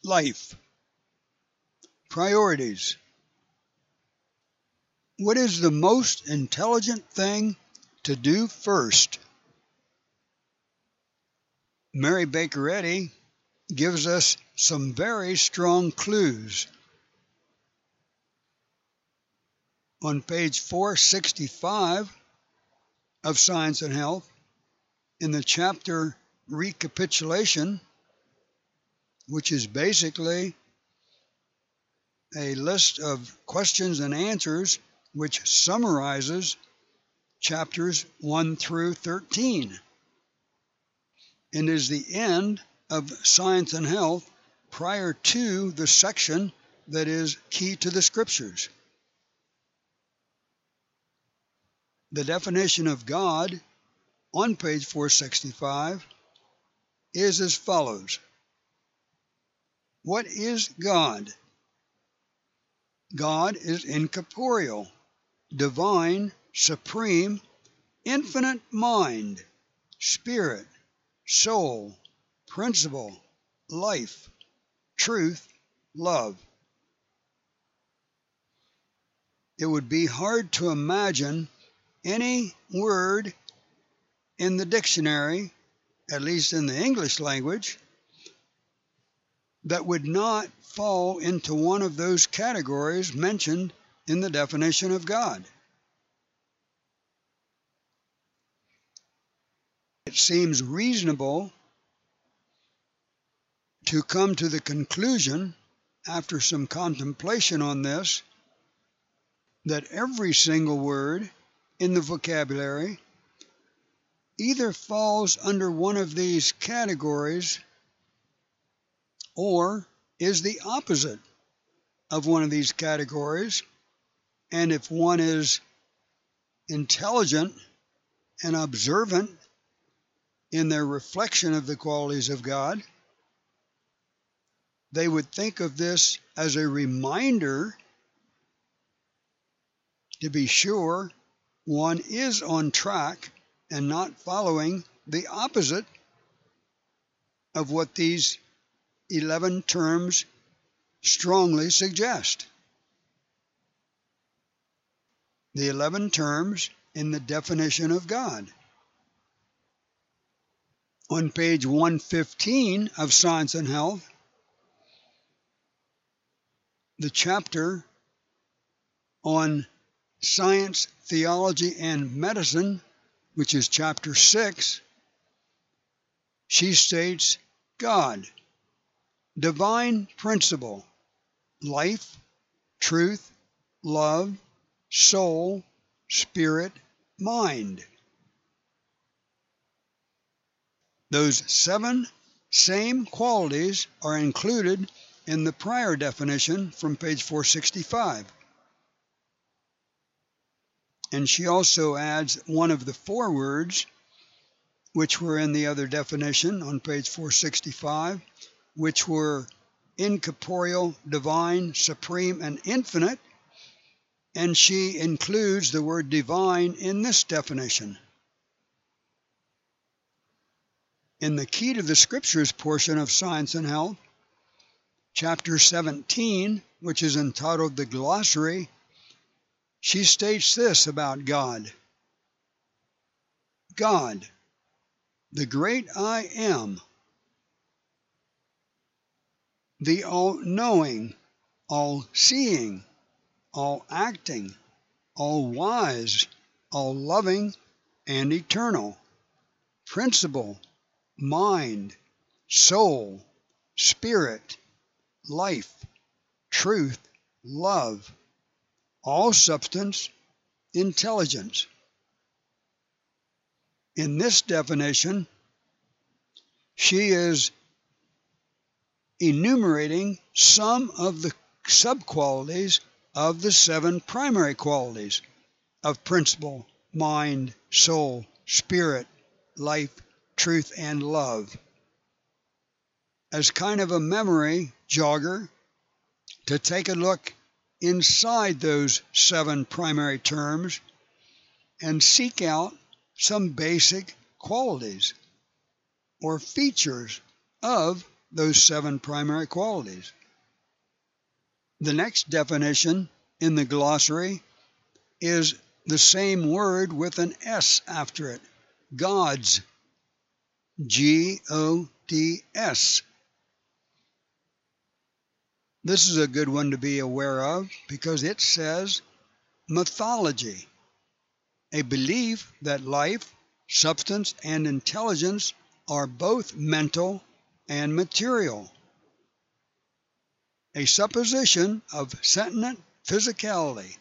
Life. Priorities. What is the most intelligent thing to do first? Mary Baker Eddy gives us some very strong clues. On page 465 of Science and Health, in the chapter Recapitulation, which is basically a list of questions and answers which summarizes chapters 1 through 13, and is the end of Science and Health prior to the section that is key to the Scriptures. The definition of God on page 465 is as follows. What is God? God is incorporeal, divine, supreme, infinite mind, spirit, soul, principle, life, truth, love. It would be hard to imagine any word in the dictionary, at least in the English language, that would not fall into one of those categories mentioned in the definition of God. It seems reasonable to come to the conclusion, after some contemplation on this, that every single word in the vocabulary either falls under one of these categories or is the opposite of one of these categories. And if one is intelligent and observant in their reflection of the qualities of God, they would think of this as a reminder to be sure one is on track and not following the opposite of what these 11 terms strongly suggest. The 11 terms in the definition of God. On page 115 of Science and Health, the chapter on Science, Theology, and Medicine, which is chapter 6, she states, God, divine principle, life, truth, love, soul, spirit, mind. Those 7 same qualities are included in the prior definition from page 465. And she also adds one of the 4 words which were in the other definition on page 465, which were incorporeal, divine, supreme, and infinite, and she includes the word divine in this definition. In the Key to the Scriptures portion of Science and Health, chapter 17, which is entitled The Glossary, she states this about God. God, the great I am, the all-knowing, all-seeing, all-acting, all-wise, all-loving, and eternal, principle, mind, soul, spirit, life, truth, love, all substance, intelligence. In this definition, she is enumerating some of the subqualities of the 7 primary qualities of principle, mind, soul, spirit, life, truth, and love. As kind of a memory jogger, to take a look inside those 7 primary terms and seek out some basic qualities or features of those 7 primary qualities. The next definition in the glossary is the same word with an S after it, gods, G-O-D-S. This is a good one to be aware of because it says mythology, a belief that life, substance, and intelligence are both mental and material, a supposition of sentient physicality,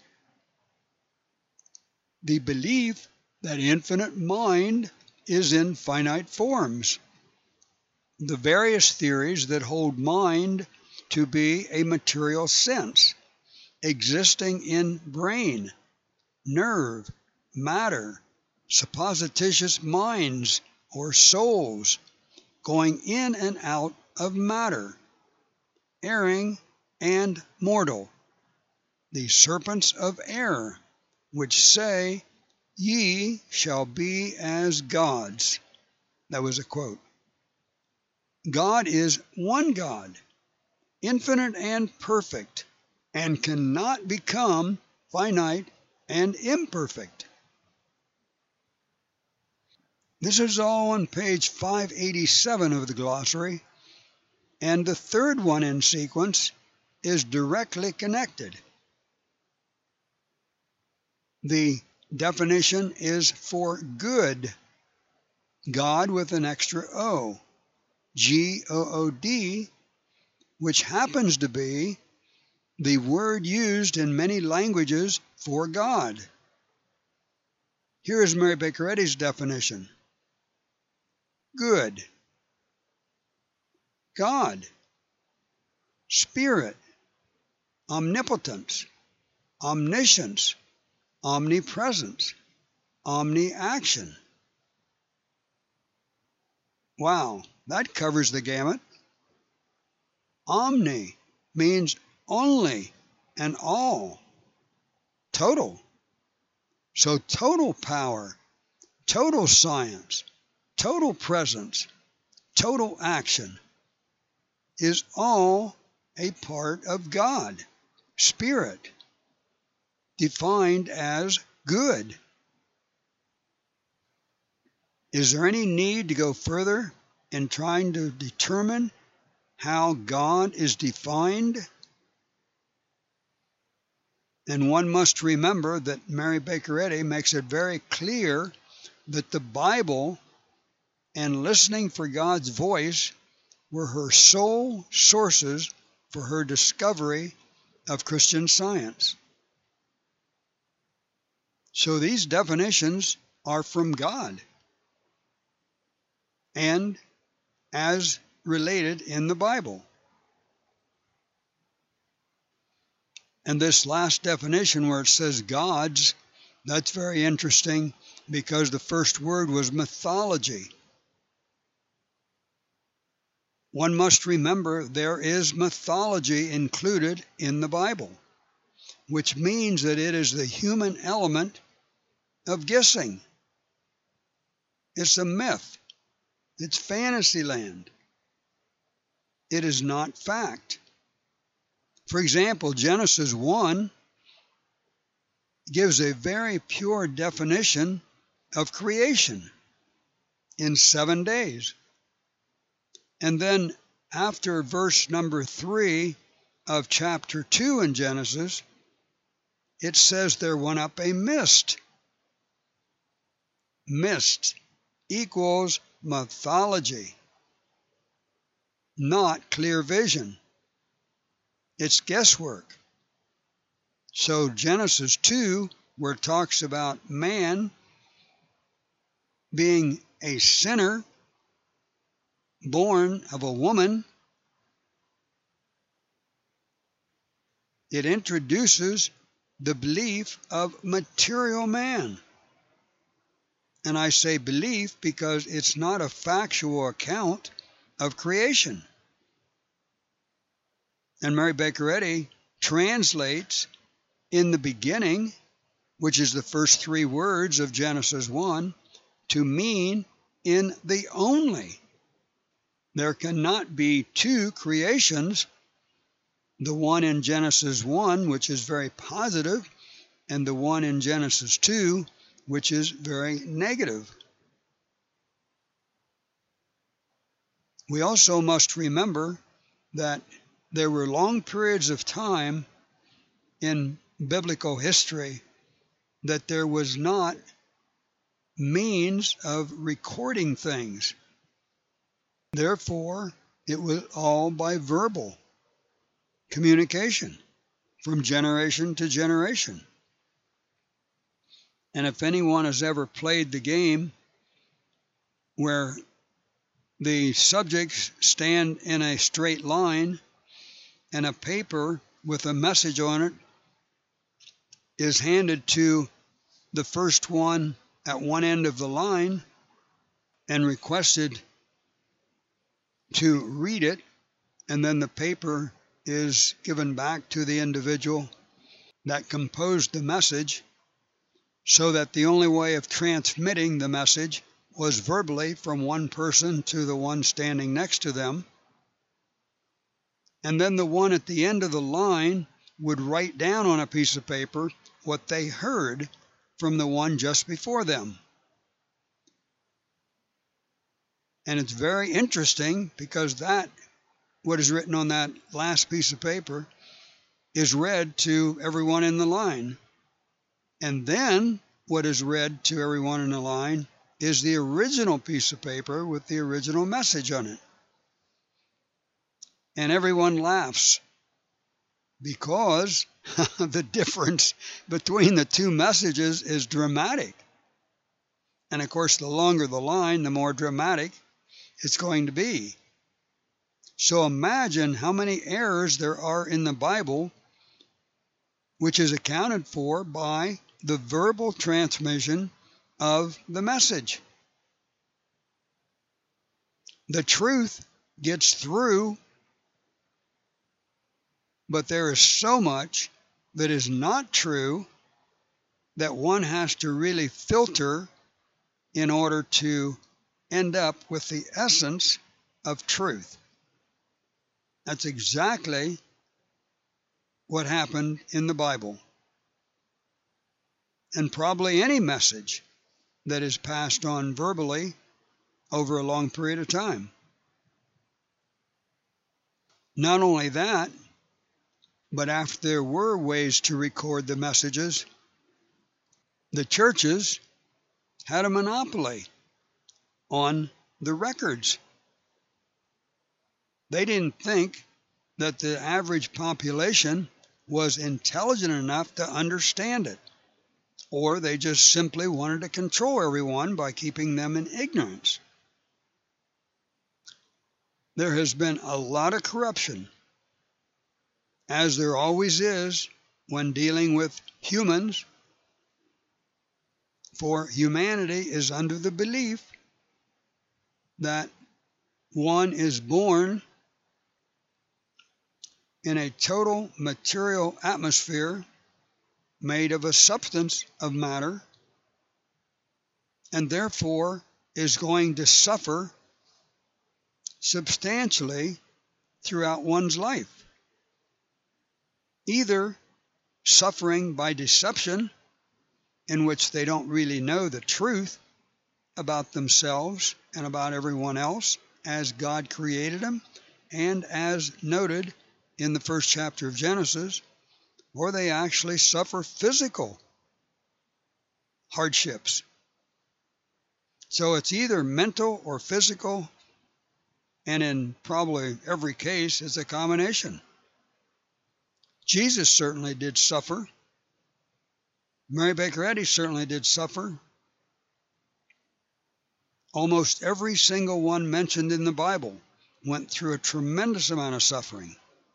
the belief that infinite mind is in finite forms, the various theories that hold mind to be a material sense, existing in brain, nerve, matter, supposititious minds or souls, going in and out of matter, erring and mortal, the serpents of air, which say, "Ye shall be as gods." That was a quote. God is one God, infinite and perfect, and cannot become finite and imperfect. This is all on page 587 of the glossary, and the third one in sequence is directly connected. The definition is for good, God with an extra O, G-O-O-D, which happens to be the word used in many languages for God. Here is Mary Baker Eddy's definition. Good, God, Spirit, omnipotence, omniscience, omnipresence, omni-action. Wow, that covers the gamut. Omni means only and all, total. So total power, total science, total presence, total action is all a part of God, Spirit, defined as good. Is there any need to go further in trying to determine how God is defined? And one must remember that Mary Baker Eddy makes it very clear that the Bible and listening for God's voice were her sole sources for her discovery of Christian Science. So these definitions are from God and as related in the Bible. And this last definition where it says gods, that's very interesting because the first word was mythology. One must remember there is mythology included in the Bible, which means that it is the human element of guessing. It's a myth. It's fantasy land. It is not fact. For example, Genesis 1 gives a very pure definition of creation in 7 days. And then after verse number 3 of chapter 2 in Genesis, it says there went up a mist. Mist equals mythology, not clear vision. It's guesswork. So Genesis 2, where it talks about man being a sinner, born of a woman, it introduces the belief of material man. And I say belief because it's not a factual account of creation. And Mary Baker Eddy translates in the beginning, which is the first 3 words of Genesis 1, to mean in the only. There cannot be two creations, the one in Genesis 1, which is very positive, and the one in Genesis 2, which is very negative. We also must remember that there were long periods of time in biblical history that there was not means of recording things. Therefore, it was all by verbal communication from generation to generation. And if anyone has ever played the game where the subjects stand in a straight line and a paper with a message on it is handed to the first one at one end of the line and requested to read it, and then the paper is given back to the individual that composed the message, so that the only way of transmitting the message was verbally from one person to the one standing next to them. And then the one at the end of the line would write down on a piece of paper what they heard from the one just before them. And it's very interesting because that, what is written on that last piece of paper, is read to everyone in the line. And then what is read to everyone in the line is the original piece of paper with the original message on it. And everyone laughs because the difference between the two messages is dramatic. And of course, the longer the line, the more dramatic it's going to be. So imagine how many errors there are in the Bible, which is accounted for by the verbal transmission of the message. The truth gets through, but there is so much that is not true that one has to really filter in order to end up with the essence of truth. That's exactly what happened in the Bible. And probably any message that is passed on verbally over a long period of time. Not only that, but after there were ways to record the messages, the churches had a monopoly on the records. They didn't think that the average population was intelligent enough to understand it, or they just simply wanted to control everyone by keeping them in ignorance. There has been a lot of corruption, as there always is when dealing with humans, for humanity is under the belief that one is born in a total material atmosphere made of a substance of matter, and therefore is going to suffer substantially throughout one's life. Either suffering by deception, in which they don't really know the truth about themselves and about everyone else as God created them, and as noted in the first chapter of Genesis, or they actually suffer physical hardships. So it's either mental or physical, and in probably every case, it's a combination. Jesus certainly did suffer. Mary Baker Eddy certainly did suffer. Almost every single one mentioned in the Bible went through a tremendous amount of suffering.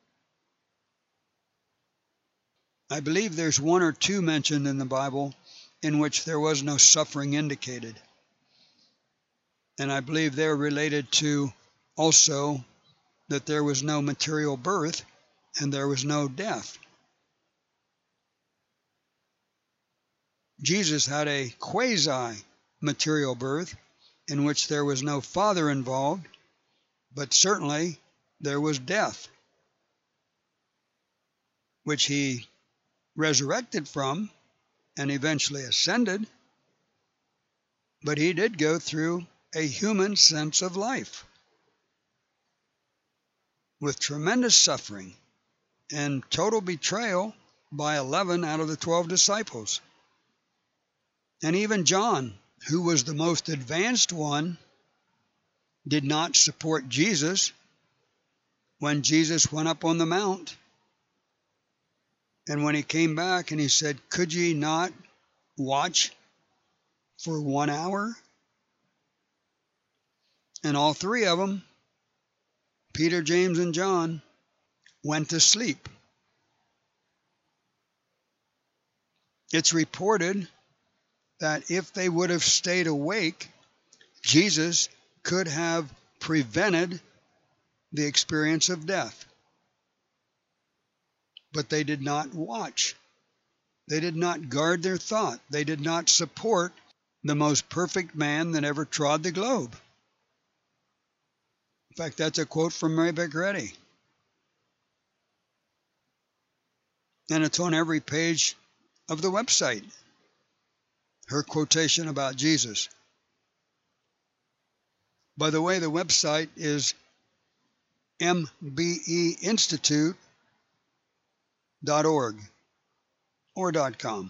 I believe there's one or two mentioned in the Bible in which there was no suffering indicated. And I believe they're related to also that there was no material birth and there was no death. Jesus had a quasi-material birth in which there was no father involved, but certainly there was death, which he resurrected from and eventually ascended, but he did go through a human sense of life with tremendous suffering and total betrayal by 11 out of the 12 disciples. And even John, who was the most advanced one, did not support Jesus when Jesus went up on the mount. And when he came back and he said, "Could ye not watch for 1 hour?" And all three of them, Peter, James, and John, went to sleep. It's reported that if they would have stayed awake, Jesus could have prevented the experience of death. But they did not watch. They did not guard their thought. They did not support the most perfect man that ever trod the globe. In fact, that's a quote from Mary Baker Eddy. And it's on every page of the website, her quotation about Jesus. By the way, the website is mbeinstitute.org or .com.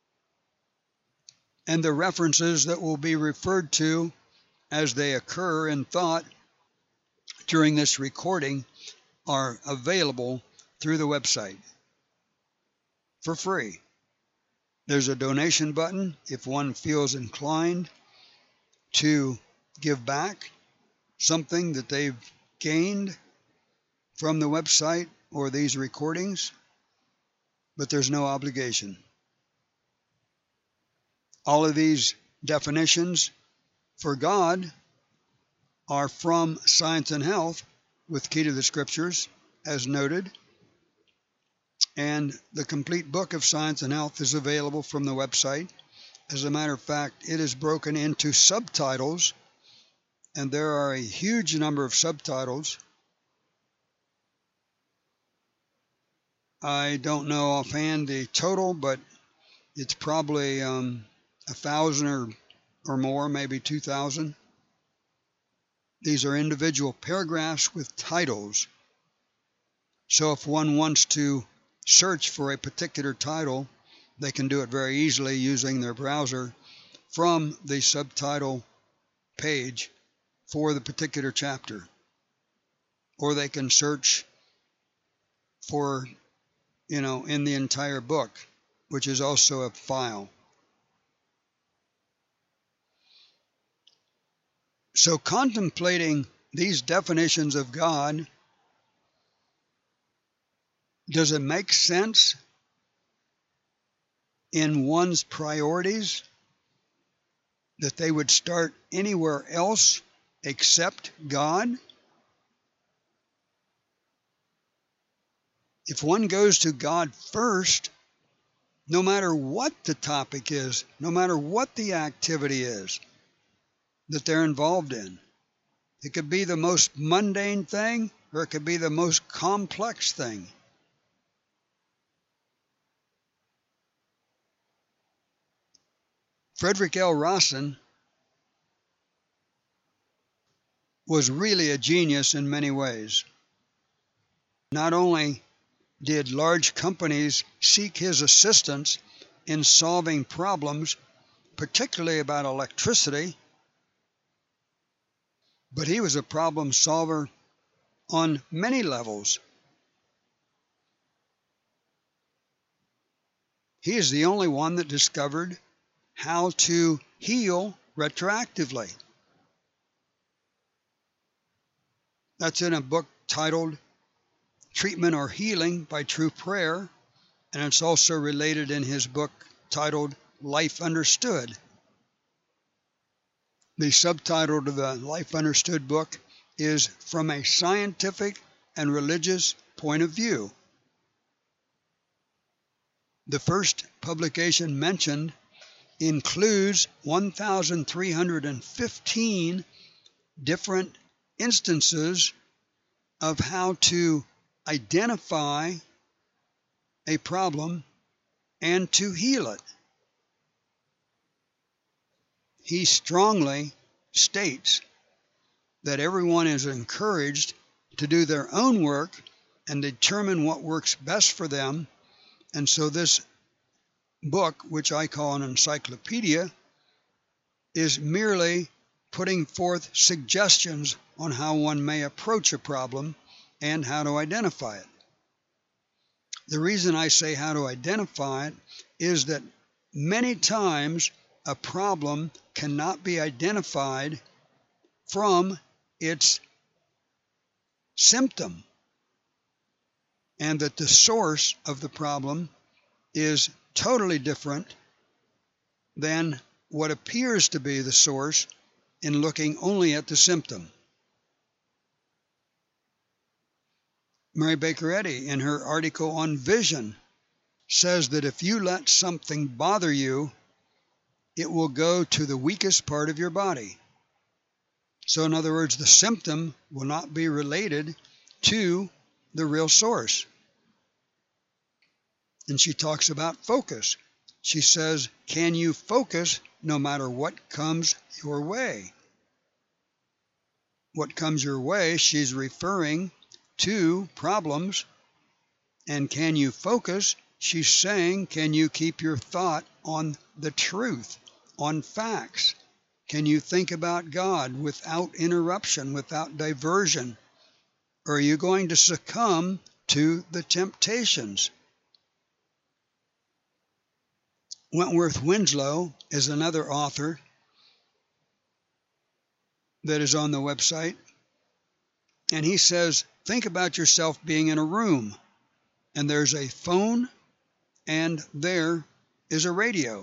And the references that will be referred to as they occur in thought during this recording are available through the website for free. There's a donation button if one feels inclined to give back something that they've gained from the website or these recordings, but there's no obligation. All of these definitions for God are from Science and Health with Key to the Scriptures, as noted. And the complete book of Science and Health is available from the website. As a matter of fact, it is broken into subtitles, and there are a huge number of subtitles. I don't know offhand the total, but it's probably 1,000 or more, maybe 2,000. These are individual paragraphs with titles. So if one wants to search for a particular title, they can do it very easily using their browser from the subtitle page for the particular chapter. Or they can search for, in the entire book, which is also a file. So contemplating these definitions of God, does it make sense in one's priorities that they would start anywhere else except God? If one goes to God first, no matter what the topic is, no matter what the activity is that they're involved in, it could be the most mundane thing or it could be the most complex thing. Frederick L. Rawson was really a genius in many ways. Not only did large companies seek his assistance in solving problems, particularly about electricity, but he was a problem solver on many levels. He is the only one that discovered how to heal retroactively. That's in a book titled Treatment or Healing by True Prayer, and it's also related in his book titled Life Understood. The subtitle to the Life Understood book is From a Scientific and Religious Point of View. The first publication mentioned includes 1,315 different instances of how to identify a problem and to heal it. He strongly states that everyone is encouraged to do their own work and determine what works best for them. And so this book, which I call an encyclopedia, is merely putting forth suggestions on how one may approach a problem and how to identify it. The reason I say how to identify it is that many times a problem cannot be identified from its symptom, and that the source of the problem is totally different than what appears to be the source in looking only at the symptom. Mary Baker Eddy, in her article on vision, says that if you let something bother you, it will go to the weakest part of your body. So in other words, the symptom will not be related to the real source. And she talks about focus. She says, can you focus no matter what comes your way? What comes your way, she's referring to problems. And can you focus? She's saying, can you keep your thought on the truth, on facts? Can you think about God without interruption, without diversion? Or are you going to succumb to the temptations? Wentworth Winslow is another author that is on the website. And he says, think about yourself being in a room, and there's a phone, and there is a radio.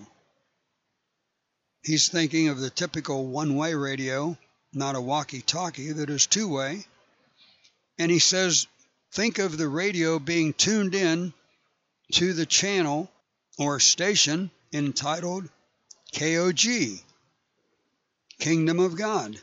He's thinking of the typical one-way radio, not a walkie-talkie that is two-way. And he says, think of the radio being tuned in to the channel or station entitled KOG, Kingdom of God.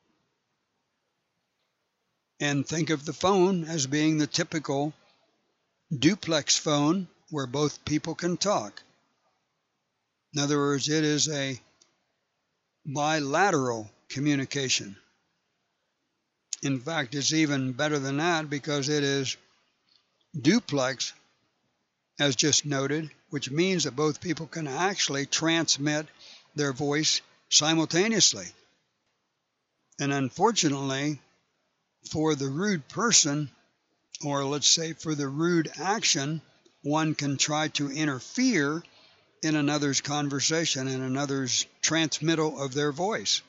And think of the phone as being the typical duplex phone where both people can talk. In other words, it is a bilateral communication. In fact, it's even better than that because it is duplex, as just noted, which means that both people can actually transmit their voice simultaneously. And unfortunately, for the rude person, or let's say for the rude action, one can try to interfere in another's conversation, in another's transmittal of their voice.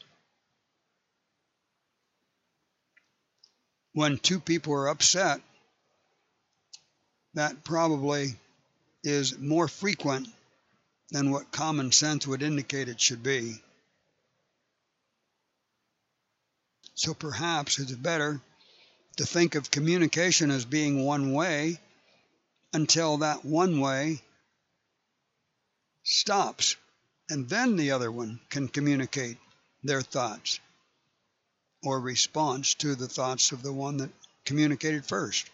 When two people are upset, that probably is more frequent than what common sense would indicate it should be. So perhaps it's better to think of communication as being one way until that one way stops, and then the other one can communicate their thoughts or response to the thoughts of the one that communicated first.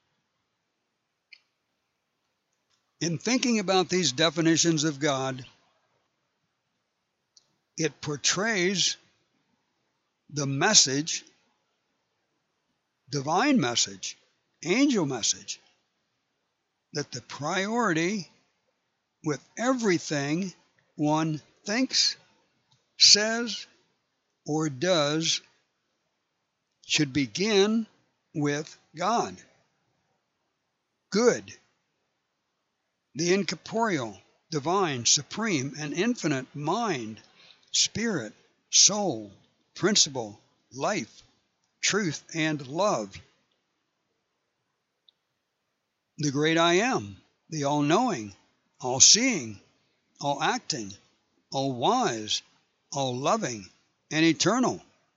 In thinking about these definitions of God, it portrays the message, divine message, angel message, that the priority with everything one thinks, says, or does should begin with God. Good, the incorporeal, divine, supreme, and infinite mind, spirit, soul, principle, life, truth, and love. The great I am, the all-knowing, all-seeing, all-acting, all-wise, all-loving, and eternal.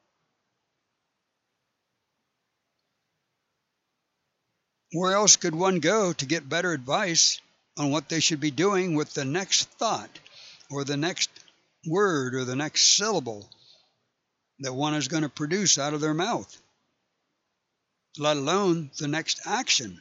Where else could one go to get better advice on what they should be doing with the next thought or the next word or the next syllable that one is going to produce out of their mouth? let alone the next action.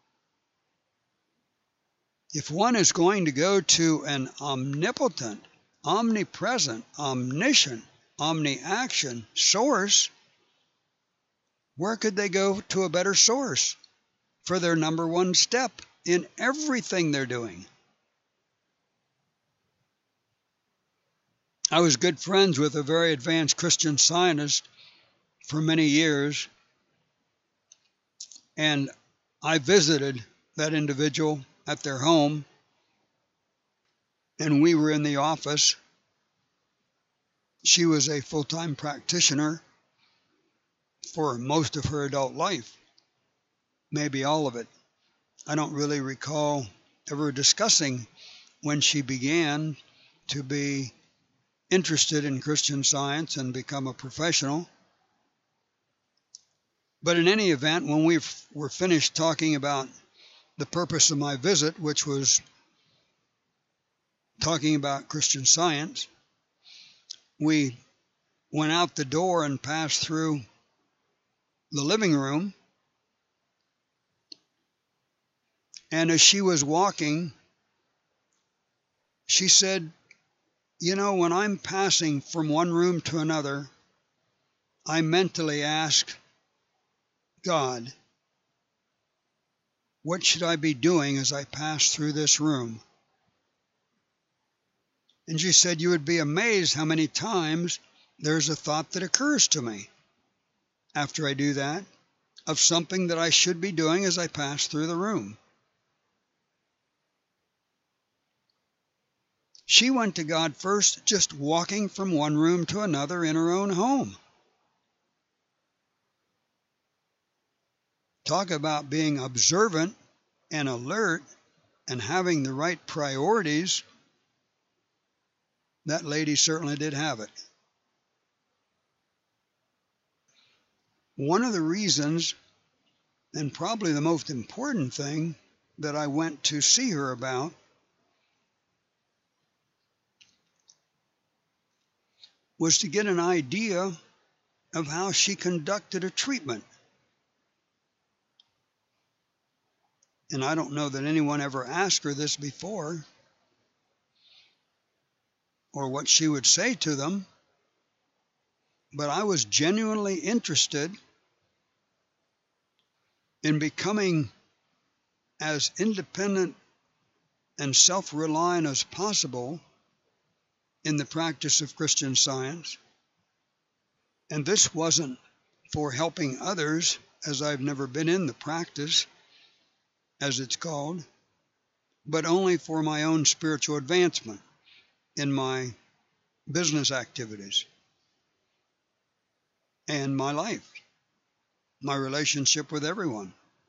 If one is going to go to an omnipotent, omnipresent, omniscient, omni-action source, where could they go to a better source for their number one step in everything they're doing? I was good friends with a very advanced Christian Scientist for many years, and I visited that individual at their home, and we were in the office. She was a full-time practitioner for most of her adult life, maybe all of it. I don't really recall ever discussing when she began to be interested in Christian Science and become a professional. But in any event, when we were finished talking about the purpose of my visit, which was talking about Christian Science, we went out the door and passed through the living room. And as she was walking, she said, "You know, when I'm passing from one room to another, I mentally ask God, what should I be doing as I pass through this room?" And she said, "You would be amazed how many times there's a thought that occurs to me after I do that of something that I should be doing as I pass through the room." She went to God first, just walking from one room to another in her own home. Talk about being observant and alert and having the right priorities. That lady certainly did have it. One of the reasons, and probably the most important thing, that I went to see her about was to get an idea of how she conducted a treatment. And I don't know that anyone ever asked her this before, or what she would say to them, but I was genuinely interested in becoming as independent and self-reliant as possible in the practice of Christian Science. And this wasn't for helping others, as I've never been in the practice, as it's called, but only for my own spiritual advancement in my business activities and my life, my relationship with everyone.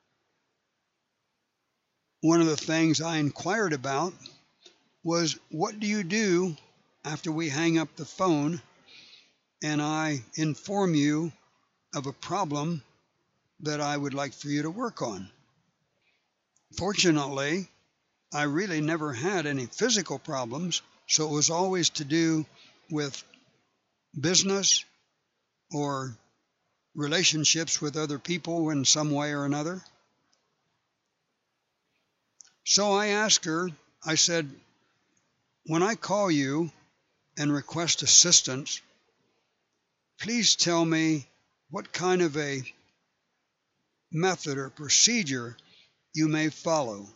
One of the things I inquired about was, what do you do after we hang up the phone and I inform you of a problem that I would like for you to work on? Fortunately, I really never had any physical problems, so it was always to do with business or relationships with other people in some way or another. So I asked her, I said, when I call you and request assistance, please tell me what kind of a method or procedure you may follow.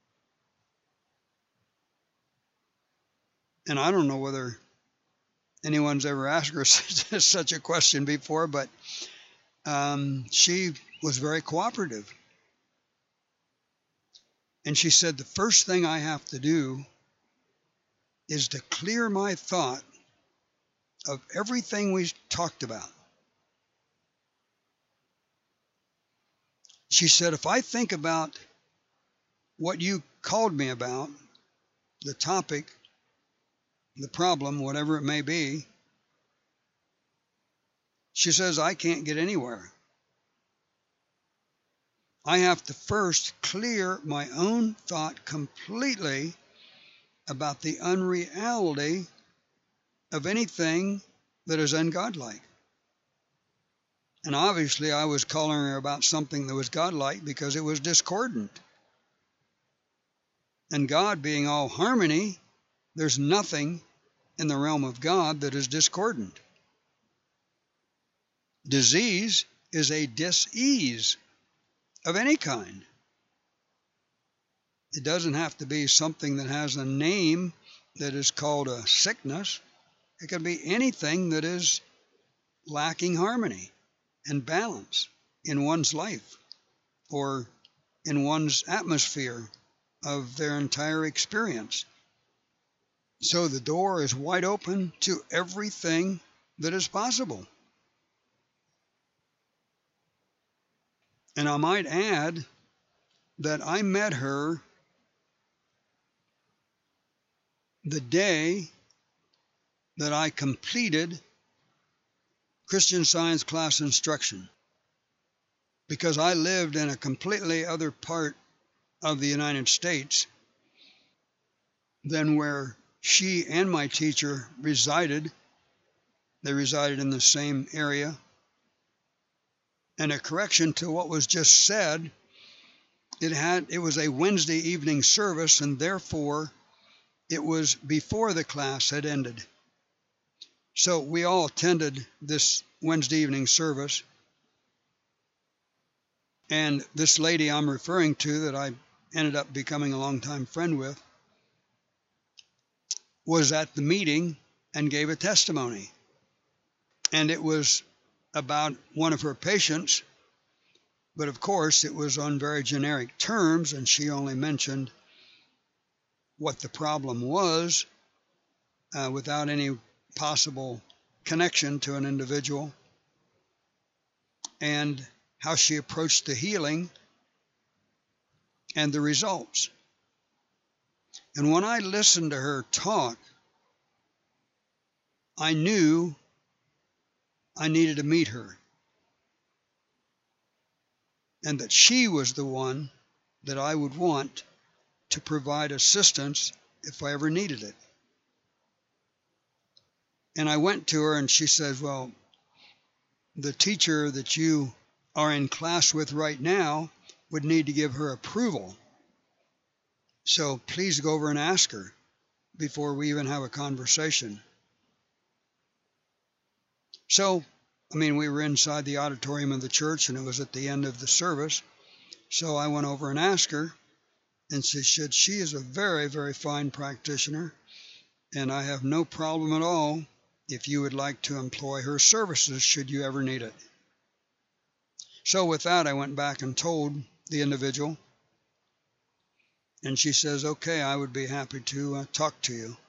And I don't know whether anyone's ever asked her such a question before, but she was very cooperative. And she said, the first thing I have to do is to clear my thought of everything we talked about. She said, if I think about what you called me about, the topic, the problem, whatever it may be, she says, I can't get anywhere. I have to first clear my own thought completely about the unreality of anything that is ungodlike. And obviously I was calling her about something that was godlike because it was discordant. And God being all harmony, there's nothing in the realm of God that is discordant. Disease is a dis-ease of any kind. It doesn't have to be something that has a name that is called a sickness. It can be anything that is lacking harmony and balance in one's life or in one's atmosphere of their entire experience. So the door is wide open to everything that is possible. And I might add that I met her the day that I completed Christian Science class instruction, because I lived in a completely other part of the United States than where she and my teacher resided. They resided in the same area. And a correction to what was just said, it was a Wednesday evening service, and therefore it was before the class had ended. So we all attended this Wednesday evening service. And this lady I'm referring to that I ended up becoming a longtime friend with was at the meeting and gave a testimony. And it was about one of her patients, but of course it was on very generic terms, and she only mentioned what the problem was without any possible connection to an individual, and how she approached the healing and the results. And when I listened to her talk, I knew I needed to meet her, and that she was the one that I would want to provide assistance if I ever needed it. And I went to her and she says, well, the teacher that you are in class with right now would need to give her approval. So please go over and ask her before we even have a conversation. So, we were inside the auditorium of the church, and it was at the end of the service. So I went over and asked her, and she said she is a very, very fine practitioner, and I have no problem at all if you would like to employ her services should you ever need it. So with that, I went back and told the individual, and she says, okay, I would be happy to talk to you.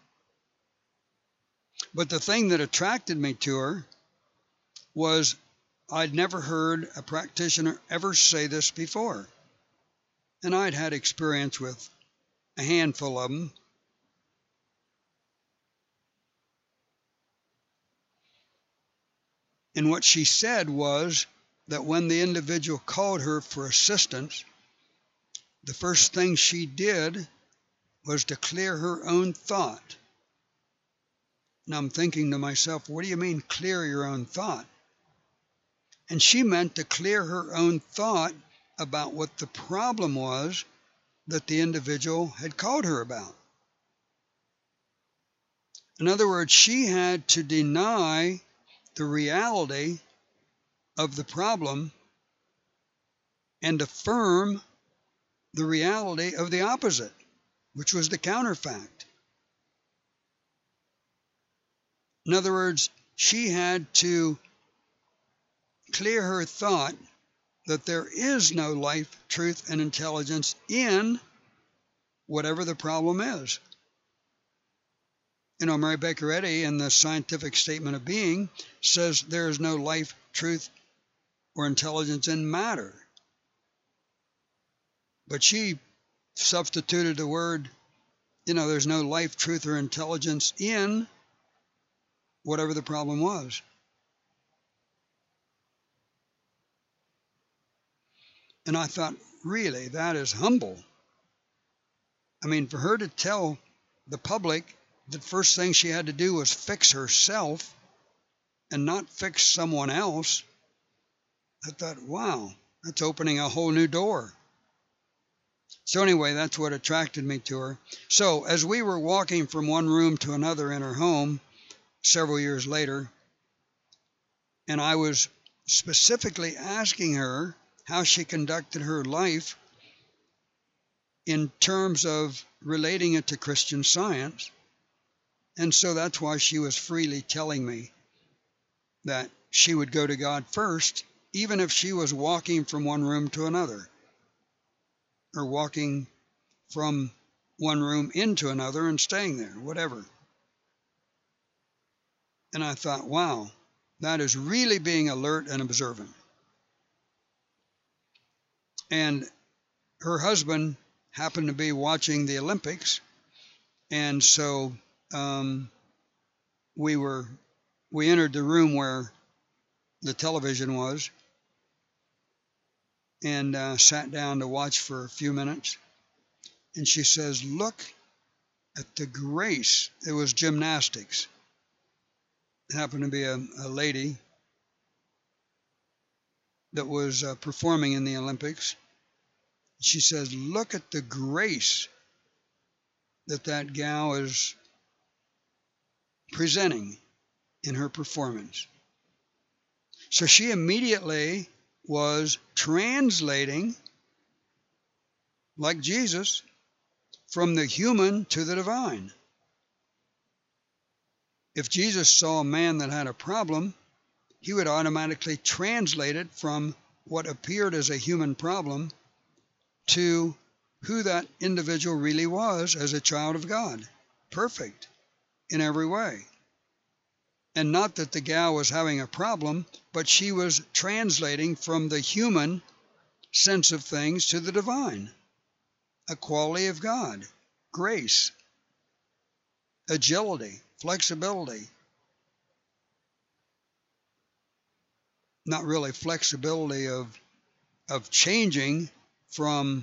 But the thing that attracted me to her was I'd never heard a practitioner ever say this before. And I'd had experience with a handful of them. And what she said was that when the individual called her for assistance, the first thing she did was to clear her own thought. And I'm thinking to myself, what do you mean clear your own thought? And she meant to clear her own thought about what the problem was that the individual had called her about. In other words, she had to deny the reality of the problem and affirm the reality of the opposite, which was the counterfact. In other words, she had to clear her thought that there is no life, truth, and intelligence in whatever the problem is. Mary Baker Eddy in the Scientific Statement of Being says there is no life, truth, or intelligence in matter. But she substituted the word, there's no life, truth, or intelligence in whatever the problem was. And I thought, really, that is humble. For her to tell the public the first thing she had to do was fix herself and not fix someone else, I thought, wow, that's opening a whole new door. So anyway, that's what attracted me to her. So as we were walking from one room to another in her home several years later, and I was specifically asking her how she conducted her life in terms of relating it to Christian Science. And so that's why she was freely telling me that she would go to God first, even if she was walking from one room to another, or walking from one room into another and staying there, whatever. And I thought, wow, that is really being alert and observant. And her husband happened to be watching the Olympics, and so we entered the room where the television was and sat down to watch for a few minutes. And she says, look at the grace. It was gymnastics. It happened to be a lady that was performing in the Olympics. She says, look at the grace that gal is presenting in her performance. So she immediately was translating, like Jesus, from the human to the divine. If Jesus saw a man that had a problem, he would automatically translate it from what appeared as a human problem to who that individual really was as a child of God. Perfect in every way. And not that the gal was having a problem, but she was translating from the human sense of things to the divine. A quality of God, grace, agility, flexibility. Not really flexibility of changing from,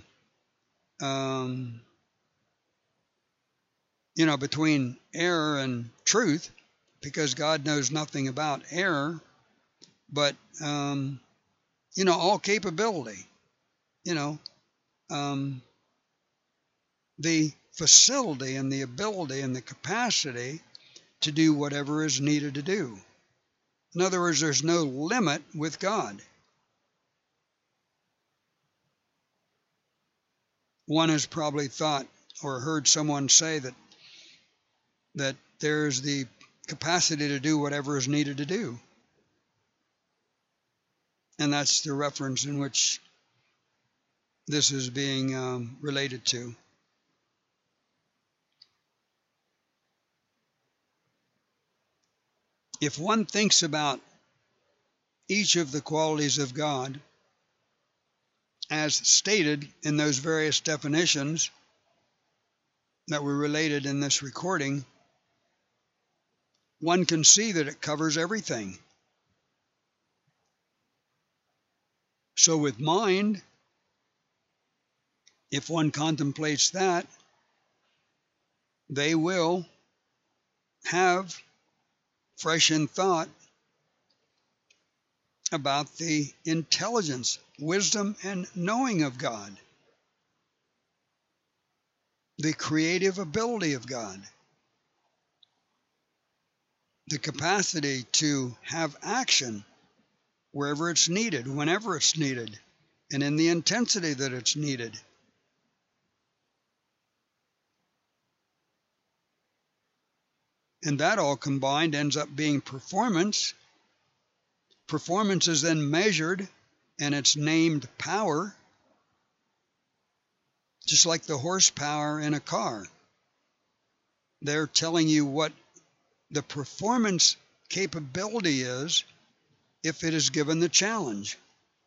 between error and truth, because God knows nothing about error, but, all capability, the facility and the ability and the capacity to do whatever is needed to do. In other words, there's no limit with God. One has probably thought or heard someone say that there's the capacity to do whatever is needed to do. And that's the reference in which this is being related to. If one thinks about each of the qualities of God as stated in those various definitions that were related in this recording, one can see that it covers everything. So with mind, if one contemplates that, they will have fresh in thought about the intelligence, wisdom, and knowing of God, the creative ability of God, the capacity to have action wherever it's needed, whenever it's needed, and in the intensity that it's needed. And that all combined ends up being performance. Performance is then measured, and it's named power, just like the horsepower in a car. They're telling you what the performance capability is if it is given the challenge.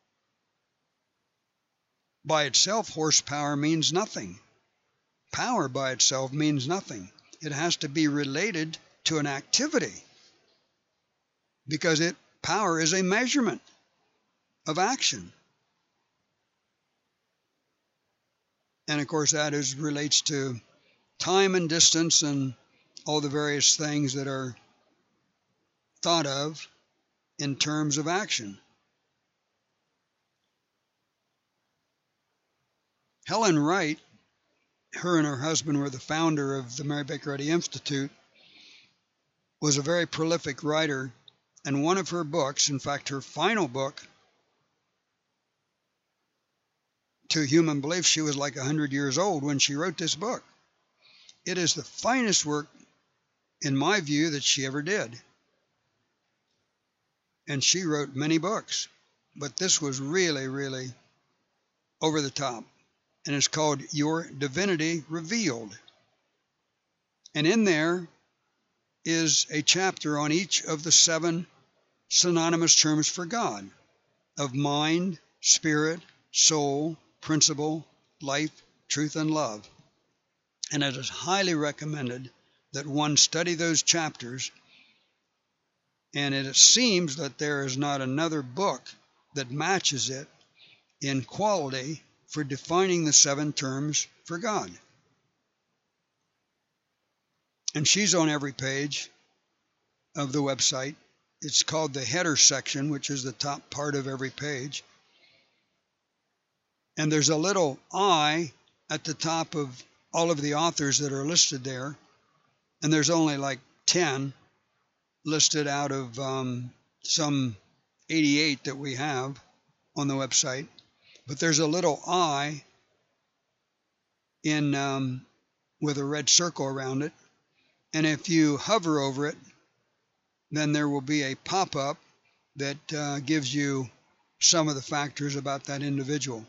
By itself, horsepower means nothing. Power by itself means nothing. It has to be related to an activity, because power is a measurement of action. And of course that relates to time and distance and all the various things that are thought of in terms of action. Helen Wright, her and her husband were the founder of the Mary Baker Eddy Institute, was a very prolific writer, and one of her books, in fact her final book, To Human Belief, she was like 100 years old when she wrote this book. It is the finest work, in my view, that she ever did. And she wrote many books, but this was really, really over the top. And it's called Your Divinity Revealed. And in there is a chapter on each of the 7 synonymous terms for God of mind, spirit, soul, principle, life, truth, and love. And it is highly recommended that one study those chapters. And it seems that there is not another book that matches it in quality for defining the 7 terms for God. And she's on every page of the website. It's called the header section, which is the top part of every page. And there's a little I at the top of all of the authors that are listed there. And there's only like 10 listed out of some 88 that we have on the website. But there's a little I in with a red circle around it. And if you hover over it, then there will be a pop-up that gives you some of the factors about that individual.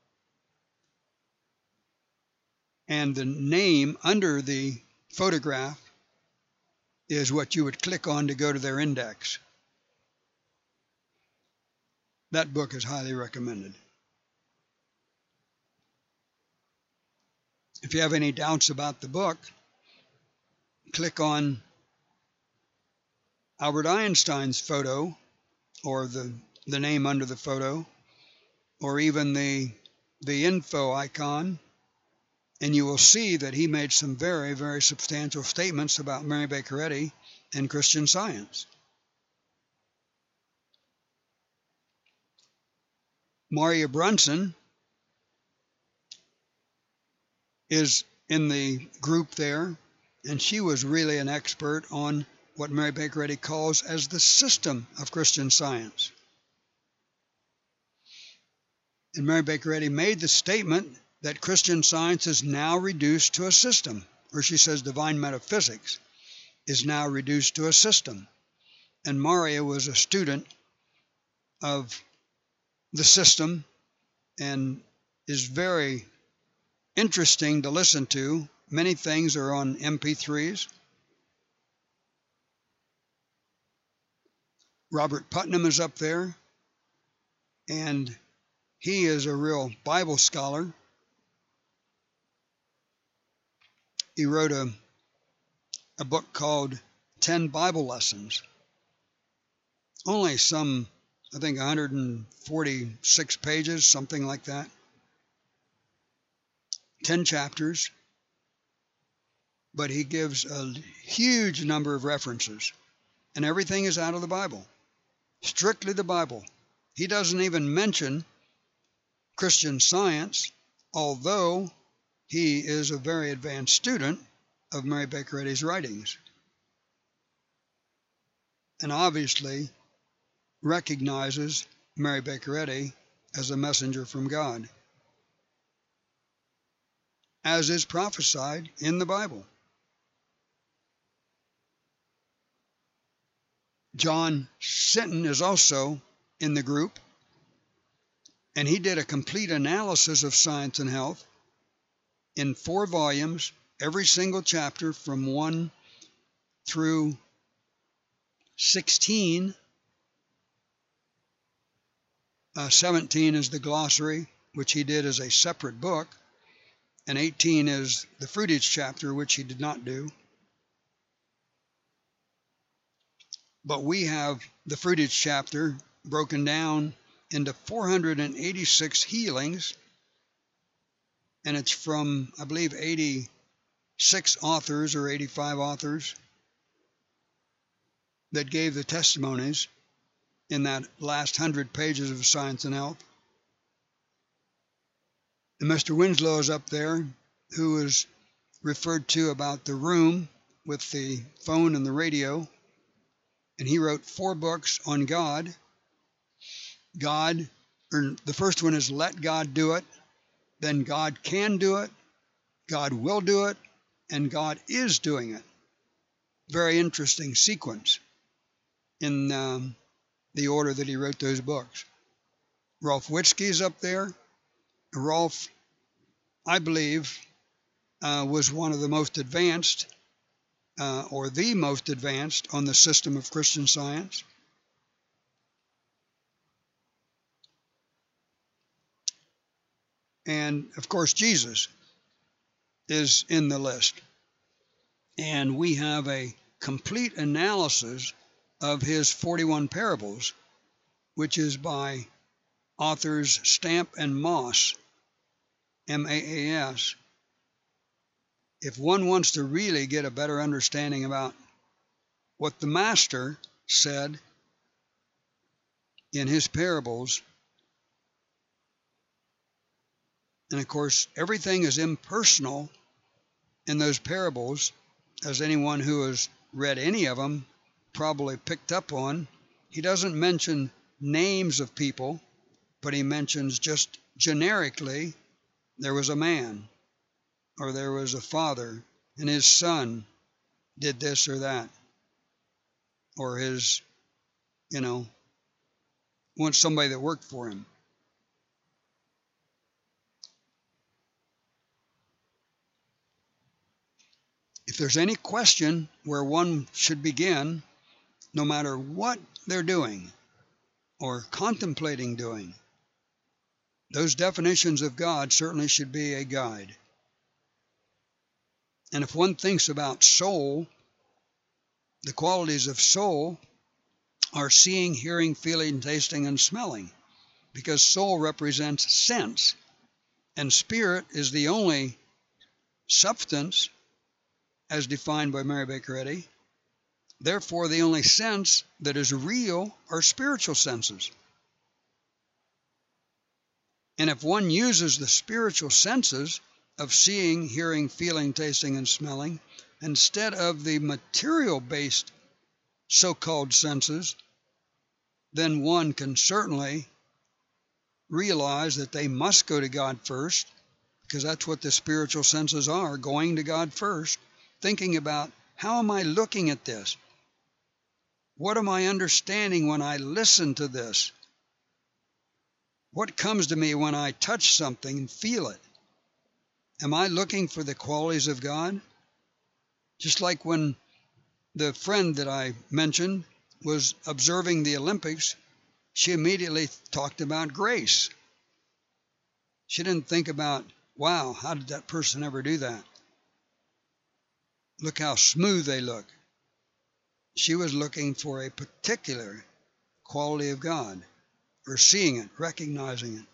And the name under the photograph is what you would click on to go to their index. That book is highly recommended. If you have any doubts about the book, click on Albert Einstein's photo, or the name under the photo, or even the info icon, and you will see that he made some very, very substantial statements about Mary Baker Eddy and Christian Science. Maria Brunson is in the group there, and she was really an expert on what Mary Baker Eddy calls as the system of Christian Science. And Mary Baker Eddy made the statement that Christian Science is now reduced to a system, or she says divine metaphysics is now reduced to a system. And Maria was a student of the system and is very interesting to listen to. Many things are on MP3s. Robert Putnam is up there, and he is a real Bible scholar. He wrote a book called 10 Bible Lessons. Only some, I think, 146 pages, something like that. 10 chapters. But he gives a huge number of references. And everything is out of the Bible. Strictly the Bible. He doesn't even mention Christian Science, although he is a very advanced student of Mary Baker Eddy's writings, and obviously recognizes Mary Baker Eddy as a messenger from God, as is prophesied in the Bible. John Sinton is also in the group, and he did a complete analysis of Science and Health in 4 volumes, every single chapter from 1 through 16. 17 is the glossary, which he did as a separate book, and 18 is the fruitage chapter, which he did not do. But we have the fruitage chapter broken down into 486 healings, and it's from, I believe, 86 authors or 85 authors that gave the testimonies in that last 100 pages of Science and Health. And Mr. Winslow is up there, who is referred to about the room with the phone and the radio. And he wrote 4 books on God. The first one is Let God Do It. Then God Can Do It. God Will Do It. And God Is Doing It. Very interesting sequence in the order that he wrote those books. Rolf Witzke's up there. Rolf, I believe, was one of the most advanced, or the most advanced, on the system of Christian Science. And, of course, Jesus is in the list. And we have a complete analysis of his 41 parables, which is by authors Stamp and Moss, M-A-A-S. If one wants to really get a better understanding about what the Master said in his parables, and of course everything is impersonal in those parables, as anyone who has read any of them probably picked up on. He doesn't mention names of people, but he mentions just generically, there was a man, or there was a father, and his son did this or that, or his, wants somebody that worked for him. If there's any question where one should begin, no matter what they're doing or contemplating doing, those definitions of God certainly should be a guide. And if one thinks about soul, the qualities of soul are seeing, hearing, feeling, tasting, and smelling, because soul represents sense, and spirit is the only substance as defined by Mary Baker Eddy. Therefore, the only sense that is real are spiritual senses. And if one uses the spiritual senses of seeing, hearing, feeling, tasting, and smelling, instead of the material-based so-called senses, then one can certainly realize that they must go to God first, because that's what the spiritual senses are, going to God first, thinking about, how am I looking at this? What am I understanding when I listen to this? What comes to me when I touch something and feel it? Am I looking for the qualities of God? Just like when the friend that I mentioned was observing the Olympics, she immediately talked about grace. She didn't think about, wow, how did that person ever do that? Look how smooth they look. She was looking for a particular quality of God, or seeing it, recognizing it.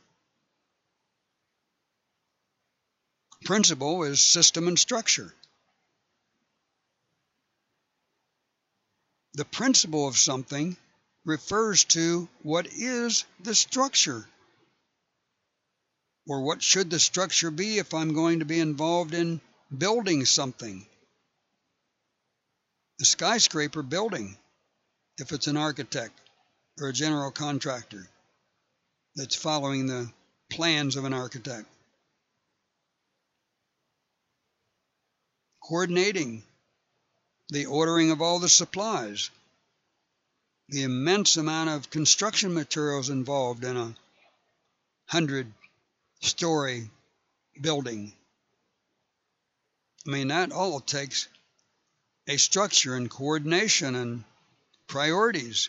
Principle is system and structure. The principle of something refers to what is the structure, or what should the structure be if I'm going to be involved in building something. A skyscraper building, if it's an architect or a general contractor that's following the plans of an architect. Coordinating the ordering of all the supplies, the immense amount of construction materials involved in a 100-story building. I mean, that all takes a structure and coordination and priorities.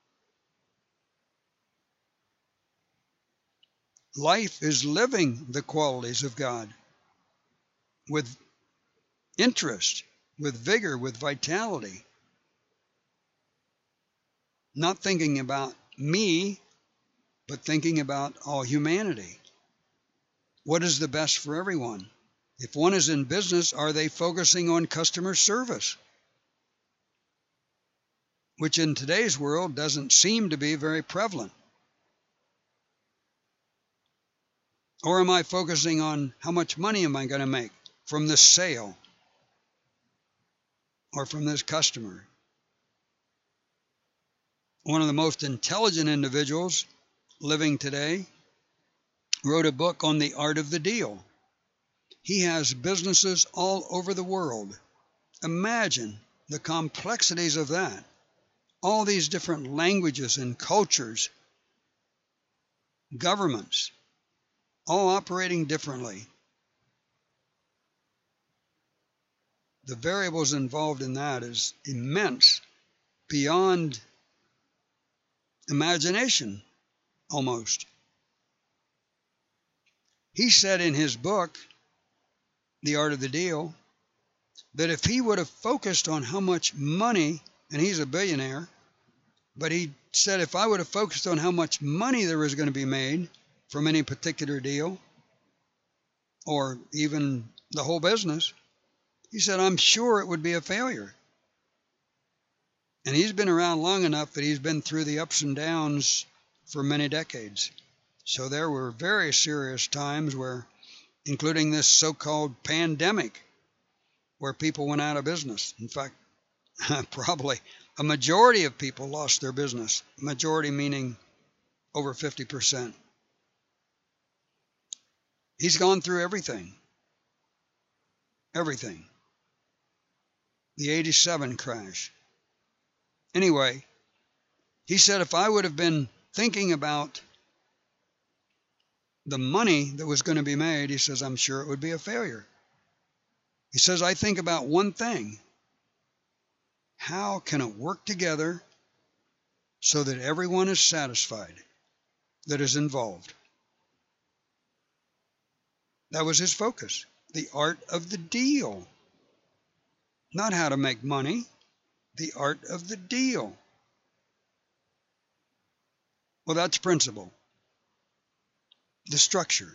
Life is living the qualities of God with interest, with vigor, with vitality. Not thinking about me, but thinking about all humanity. What is the best for everyone? If one is in business, are they focusing on customer service? Which in today's world doesn't seem to be very prevalent. Or am I focusing on how much money am I going to make from this sale or from this customer? One of the most intelligent individuals living today wrote a book on the art of the deal. He has businesses all over the world. Imagine the complexities of that. All these different languages and cultures, governments, all operating differently. The variables involved in that is immense, beyond imagination, almost. He said in his book, The Art of the Deal, that if he would have focused on how much money, and he's a billionaire, but he said if I would have focused on how much money there was going to be made from any particular deal, or even the whole business, he said, I'm sure it would be a failure. And he's been around long enough that he's been through the ups and downs for many decades. So there were very serious times where, including this so-called pandemic, where people went out of business. In fact, probably a majority of people lost their business. Majority meaning over 50%. He's gone through everything. Everything. The 87 crash. Anyway, he said if I would have been thinking about the money that was going to be made, he says, I'm sure it would be a failure. He says, I think about one thing. How can it work together so that everyone is satisfied that is involved? That was his focus. The art of the deal. Not how to make money. The art of the deal. Well, that's principle. The structure.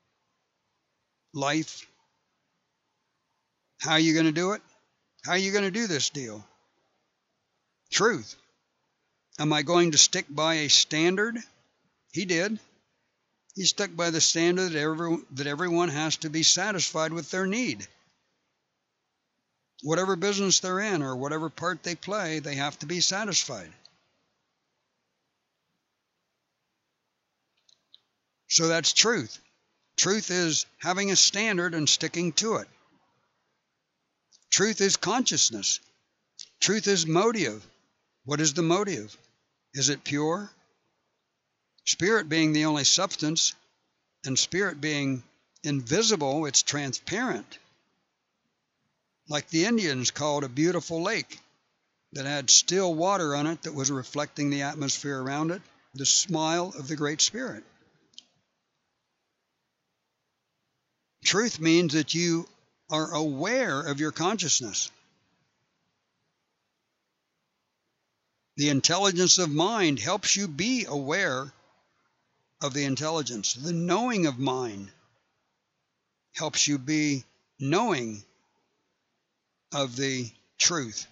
Life. How are you going to do it? How are you going to do this deal? Truth. Am I going to stick by a standard? He did. He stuck by the standard that everyone has to be satisfied with their need. Whatever business they're in or whatever part they play, they have to be satisfied. So that's truth. Truth is having a standard and sticking to it. Truth is consciousness. Truth is motive. What is the motive? Is it pure? Spirit being the only substance, and spirit being invisible, it's transparent. Like the Indians called a beautiful lake that had still water on it that was reflecting the atmosphere around it, the smile of the Great Spirit. Truth means that you are aware of your consciousness. The intelligence of mind helps you be aware of the intelligence. The knowing of mind helps you be knowing of the truth.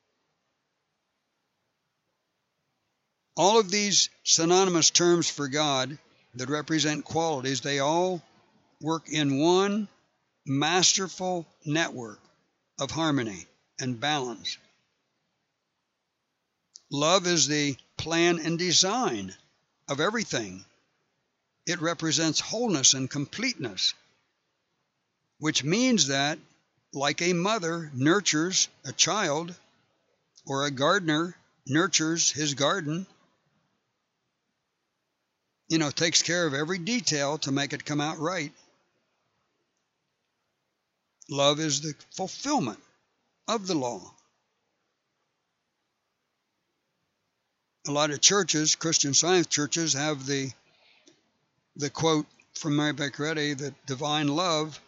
All of these synonymous terms for God that represent qualities, they all work in one masterful network of harmony and balance. Love is the plan and design of everything. It represents wholeness and completeness, which means that, like a mother nurtures a child, or a gardener nurtures his garden, takes care of every detail to make it come out right. Love is the fulfillment of the law. A lot of churches, Christian Science churches, have the quote from Mary Baker Eddy that divine love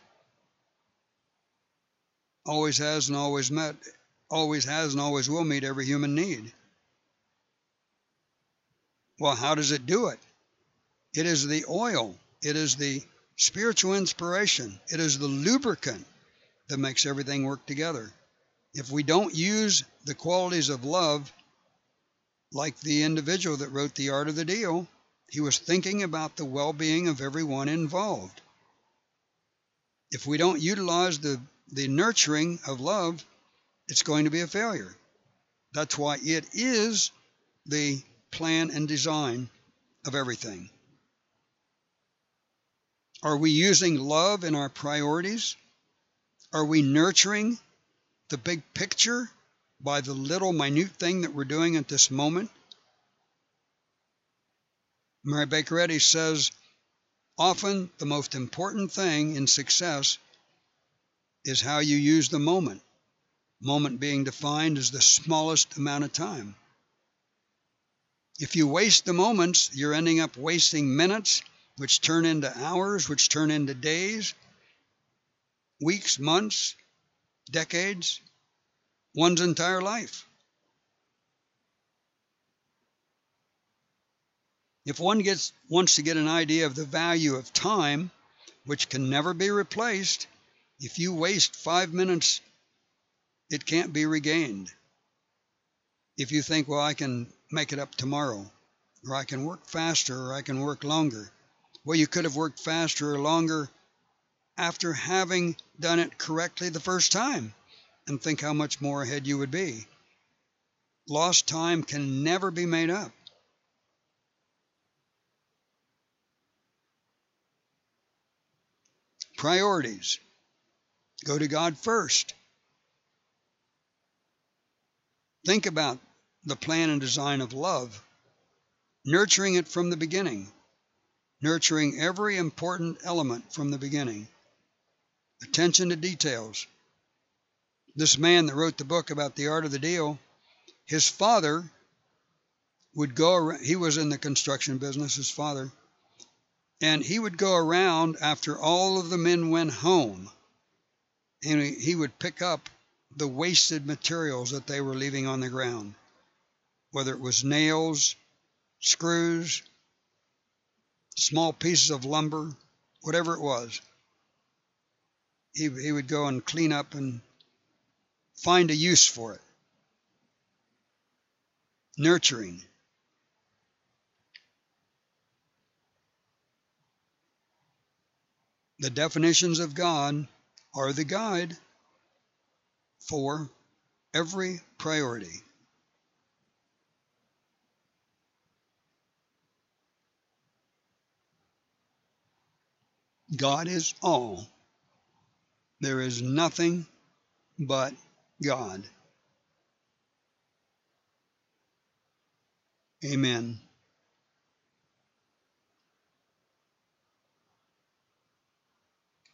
always has and always will meet every human need. Well, how does it do it? It is the oil. It is the spiritual inspiration. It is the lubricant that makes everything work together. If we don't use the qualities of love, like the individual that wrote The Art of the Deal, He was thinking about the well-being of everyone involved. If we don't utilize the nurturing of love, it's going to be a failure. That's why it is the plan and design of everything. Are we using love in our priorities? Are we nurturing the big picture by the little minute thing that we're doing at this moment? Mary Baker Eddy says, often the most important thing in success is how you use the moment. Moment being defined as the smallest amount of time. If you waste the moments, you're ending up wasting minutes, which turn into hours, which turn into days, weeks, months, decades, one's entire life. If one wants to get an idea of the value of time, which can never be replaced, if you waste 5 minutes, it can't be regained. If you think, well, I can make it up tomorrow, or I can work faster, or I can work longer. Well, you could have worked faster or longer after having done it correctly the first time, and think how much more ahead you would be. Lost time can never be made up. Priorities. Go to God first. Think about the plan and design of love, nurturing it from the beginning, nurturing every important element from the beginning. Attention to details. This man that wrote the book about the art of the deal, his father would go around, he was in the construction business, his father, and he would go around after all of the men went home, and he would pick up the wasted materials that they were leaving on the ground, whether it was nails, screws, small pieces of lumber, whatever it was. He would go and clean up and find a use for it. Nurturing. The definitions of God are the guide for every priority. God is all. There is nothing but God. Amen.